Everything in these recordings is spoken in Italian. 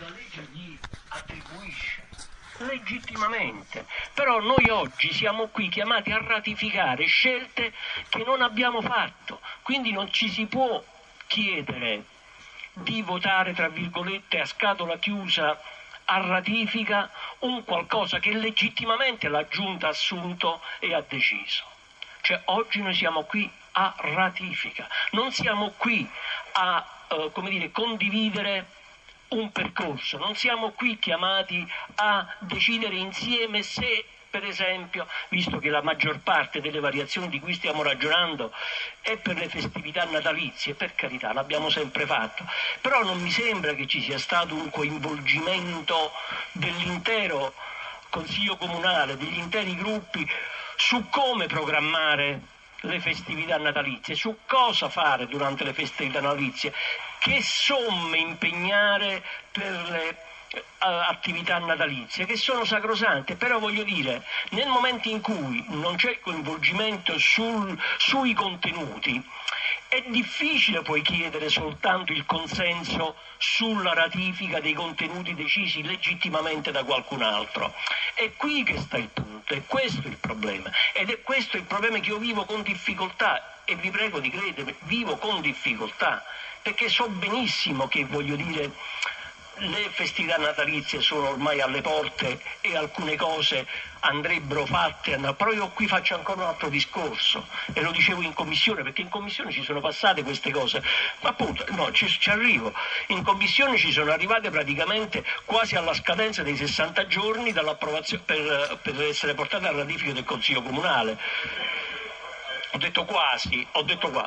la legge gli attribuisce legittimamente, però noi oggi siamo qui chiamati a ratificare scelte che non abbiamo fatto, quindi non ci si può chiedere di votare, tra virgolette, a scatola chiusa a ratifica un qualcosa che legittimamente la Giunta ha assunto e ha deciso. Cioè oggi noi siamo qui a ratifica, non siamo qui a condividere un percorso, non siamo qui chiamati a decidere insieme se, per esempio, visto che la maggior parte delle variazioni di cui stiamo ragionando è per le festività natalizie, per carità, l'abbiamo sempre fatto, però non mi sembra che ci sia stato un coinvolgimento dell'intero Consiglio Comunale, degli interi gruppi su come programmare le festività natalizie, su cosa fare durante le festività natalizie, che somme impegnare per le attività natalizie, che sono sacrosante, però voglio dire, nel momento in cui non c'è coinvolgimento sui contenuti, è difficile poi chiedere soltanto il consenso sulla ratifica dei contenuti decisi legittimamente da qualcun altro. È qui che sta il punto, è questo il problema, ed è questo il problema che io vivo con difficoltà, e vi prego di credermi, vivo con difficoltà, perché so benissimo che, voglio dire, le festività natalizie sono ormai alle porte e alcune cose andrebbero fatte, però io qui faccio ancora un altro discorso e lo dicevo in commissione, perché in commissione ci sono passate queste cose, ma appunto no, ci arrivo, in commissione ci sono arrivate praticamente quasi alla scadenza dei 60 giorni dall'approvazione per essere portate alla ratifica del Consiglio Comunale. Ho detto quasi, ho detto qua.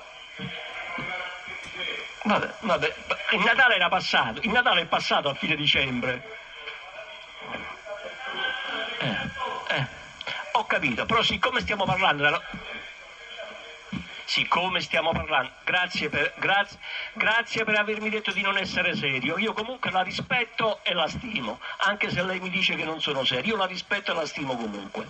Vabbè, il Natale era passato, il Natale è passato a fine dicembre. Ho capito, però siccome stiamo parlando grazie per avermi detto di non essere serio, io comunque la rispetto e la stimo, anche se lei mi dice che non sono serio, io la rispetto e la stimo comunque.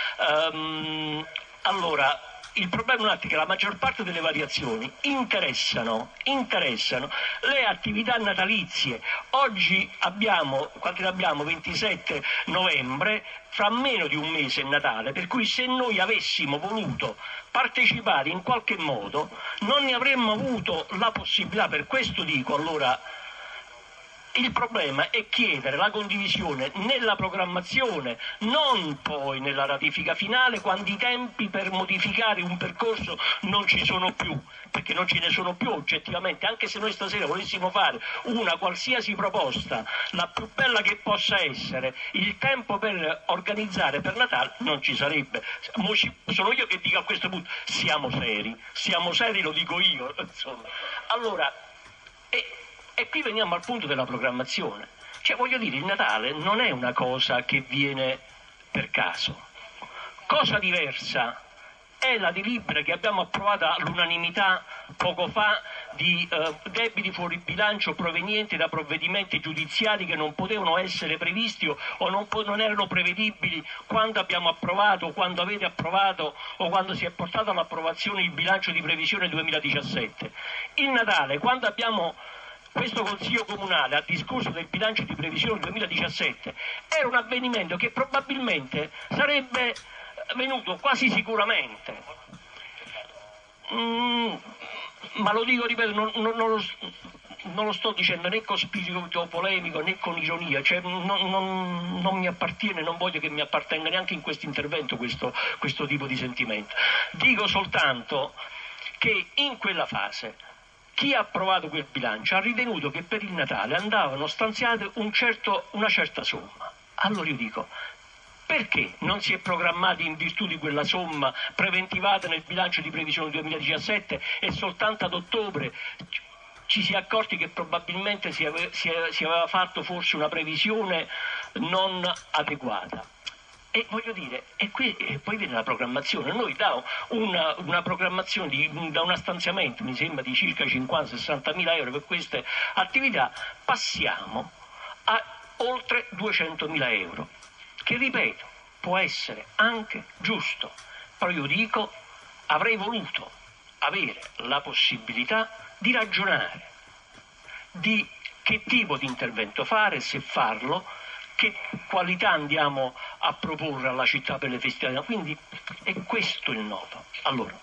Allora, il problema è un attimo che la maggior parte delle variazioni interessano le attività natalizie. Oggi abbiamo, quanto ne abbiamo? 27 novembre, fra meno di un mese è Natale, per cui se noi avessimo voluto partecipare in qualche modo non ne avremmo avuto la possibilità. Per questo dico, allora, il problema è chiedere la condivisione nella programmazione, non poi nella ratifica finale, quando i tempi per modificare un percorso non ci sono più, perché non ce ne sono più oggettivamente. Anche se noi stasera volessimo fare una qualsiasi proposta, la più bella che possa essere, il tempo per organizzare per Natale non ci sarebbe. Sono io che dico a questo punto, siamo seri, lo dico io, insomma. Allora, e qui veniamo al punto della programmazione. Cioè, voglio dire, il Natale non è una cosa che viene per caso. Cosa diversa è la delibera che abbiamo approvato all'unanimità poco fa di debiti fuori bilancio provenienti da provvedimenti giudiziari che non potevano essere previsti o non erano prevedibili quando abbiamo approvato, quando avete approvato o quando si è portato all'approvazione il bilancio di previsione 2017. Il Natale, quando questo Consiglio Comunale ha discusso del bilancio di previsione 2017, era un avvenimento che probabilmente sarebbe venuto quasi sicuramente. Ma lo dico, ripeto, non lo sto dicendo né con spirito polemico né con ironia, cioè non mi appartiene, non voglio che mi appartenga neanche in questo intervento questo tipo di sentimento. Dico soltanto che in quella fase chi ha approvato quel bilancio ha ritenuto che per il Natale andavano stanziate una certa somma. Allora io dico, perché non si è programmati in virtù di quella somma preventivata nel bilancio di previsione 2017 e soltanto ad ottobre ci si è accorti che probabilmente si aveva fatto forse una previsione non adeguata? E voglio dire, e poi viene la programmazione. Noi da una programmazione, da un stanziamento, mi sembra, di circa 50-60 mila euro per queste attività, passiamo a oltre 200 mila euro, che ripeto, può essere anche giusto, però io dico, avrei voluto avere la possibilità di ragionare, di che tipo di intervento fare, se farlo, che qualità andiamo a proporre alla città per le festività. Quindi è questo il nodo. Allora,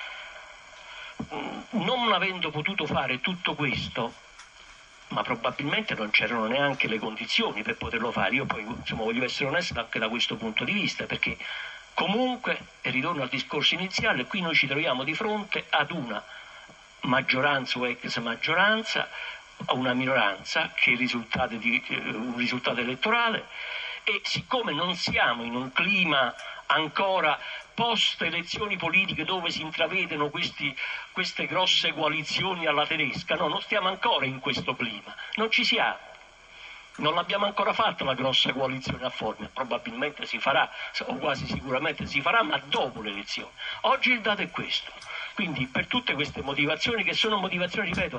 non avendo potuto fare tutto questo, ma probabilmente non c'erano neanche le condizioni per poterlo fare, io poi insomma voglio essere onesto anche da questo punto di vista, perché comunque, e ritorno al discorso iniziale, qui noi ci troviamo di fronte ad una maggioranza o ex maggioranza, a una minoranza che è il risultato di un risultato elettorale, e siccome non siamo in un clima ancora post elezioni politiche dove si intravedono queste grosse coalizioni alla tedesca, no, non stiamo ancora in questo clima, non ci siamo, non l'abbiamo ancora fatta la grossa coalizione a Formia, probabilmente si farà, o quasi sicuramente si farà, ma dopo le elezioni. Oggi il dato è questo. Quindi per tutte queste motivazioni, che sono motivazioni, ripeto,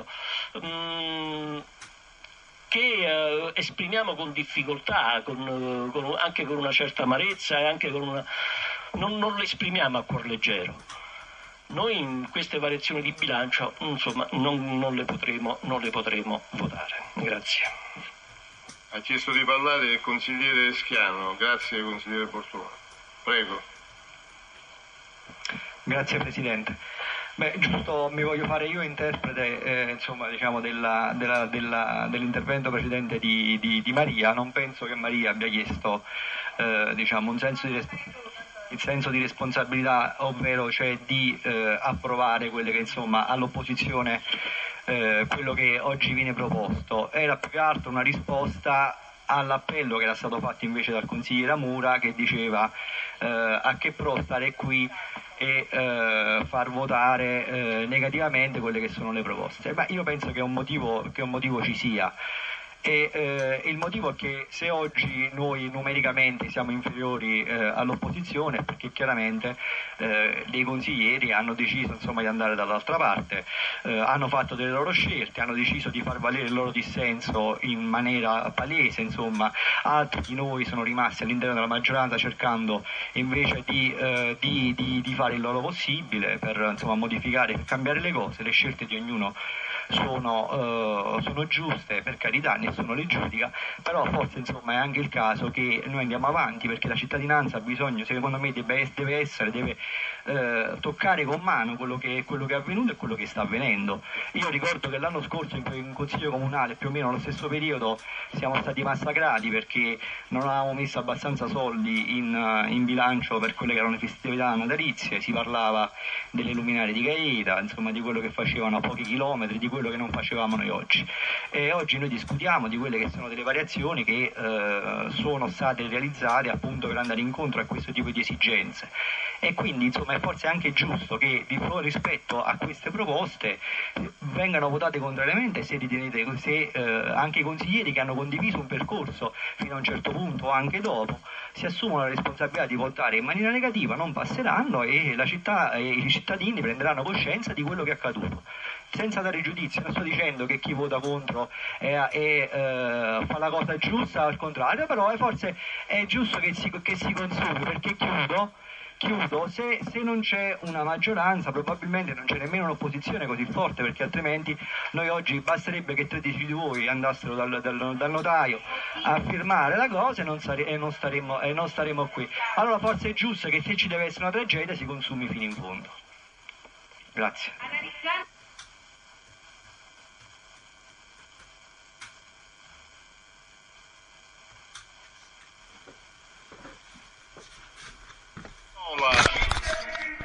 che esprimiamo con difficoltà, anche con una certa amarezza e anche con una... non le esprimiamo a cuor leggero. Noi in queste variazioni di bilancio insomma non le potremo votare. Grazie. Ha chiesto di parlare il consigliere Schiano. Grazie consigliere Portone. Prego. Grazie Presidente. Beh, giusto, mi voglio fare io interprete insomma, diciamo, dell'intervento precedente di Maria. Non penso che Maria abbia chiesto diciamo, il senso di responsabilità, ovvero cioè di approvare quelle che insomma all'opposizione quello che oggi viene proposto. Era più che altro una risposta all'appello che era stato fatto invece dal consigliere Mura, che diceva a che pro stare qui e far votare negativamente quelle che sono le proposte. Ma io penso che un motivo ci sia. E il motivo è che se oggi noi numericamente siamo inferiori all'opposizione è perché chiaramente dei consiglieri hanno deciso insomma, di andare dall'altra parte, hanno fatto delle loro scelte, hanno deciso di far valere il loro dissenso in maniera palese, insomma. Altri di noi sono rimasti all'interno della maggioranza cercando invece di fare il loro possibile per insomma, modificare, per cambiare le cose. Le scelte di ognuno sono giuste, per carità, nessuno le giudica, però forse insomma è anche il caso che noi andiamo avanti, perché la cittadinanza ha bisogno, secondo me deve toccare con mano quello che è avvenuto e quello che sta avvenendo. Io ricordo che l'anno scorso in Consiglio Comunale, più o meno allo stesso periodo, siamo stati massacrati perché non avevamo messo abbastanza soldi in bilancio per quelle che erano le festività natalizie. Si parlava delle luminarie di Gaeta, insomma di quello che facevano a pochi chilometri, di quello che non facevamo noi oggi. E oggi noi discutiamo di quelle che sono delle variazioni che sono state realizzate appunto per andare incontro a questo tipo di esigenze. E quindi insomma è forse anche giusto che rispetto a queste proposte vengano votate contrariamente se anche i consiglieri che hanno condiviso un percorso fino a un certo punto o anche dopo si assumono la responsabilità di votare in maniera negativa, non passeranno e la città e i cittadini prenderanno coscienza di quello che è accaduto. Senza dare giudizio, non sto dicendo che chi vota contro fa la cosa giusta, al contrario, però forse è giusto che si consumi, perché chiudo, se non c'è una maggioranza probabilmente non c'è nemmeno un'opposizione così forte, perché altrimenti noi oggi basterebbe che 13 di voi andassero dal notaio a firmare la cosa e non staremo qui. Allora forse è giusto che se ci deve essere una tragedia si consumi fino in fondo. Grazie.